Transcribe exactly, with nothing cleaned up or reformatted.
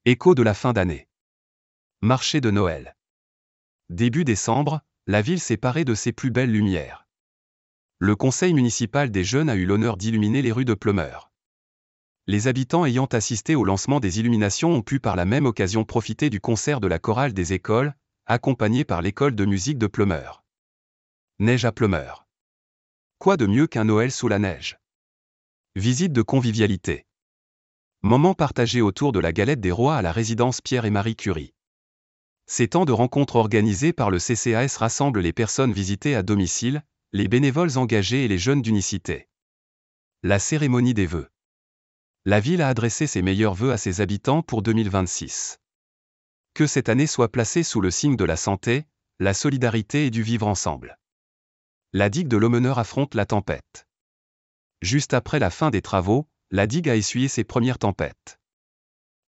Écho de la fin d'année. Marché de Noël. Début décembre, la ville s'est parée de ses plus belles lumières. Le conseil municipal des jeunes a eu l'honneur d'illuminer les rues de Pleumeur. Les habitants ayant assisté au lancement des illuminations ont pu par la même occasion profiter du concert de la chorale des écoles, accompagné par l'école de musique de Pleumeur. Neige à Pleumeur. Quoi de mieux qu'un Noël sous la neige? Visite de convivialité. Moment partagé autour de la galette des rois à la résidence Pierre et Marie Curie. Ces temps de rencontres organisés par le C C A S rassemblent les personnes visitées à domicile, les bénévoles engagés et les jeunes d'unicité. La cérémonie des vœux. La ville a adressé ses meilleurs vœux à ses habitants pour deux mille vingt-six. Que cette année soit placée sous le signe de la santé, la solidarité et du vivre ensemble. La digue de l'Aumeneur affronte la tempête. Juste après la fin des travaux, la digue a essuyé ses premières tempêtes.